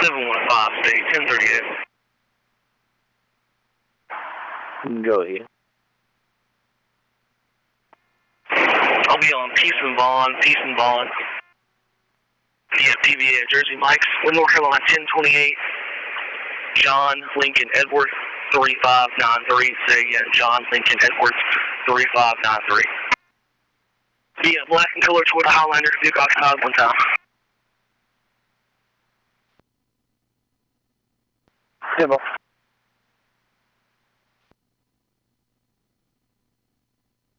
715, state 1038. Go ahead. I'll be on Peace and Bond. Yeah, PBA at Jersey Mike's, North Carolina 1028. John Lincoln Edwards 3593. Say again, John Lincoln Edwards 3593. Yeah, black and color Toyota Highlander, vehicle occupied 1 time. Simple.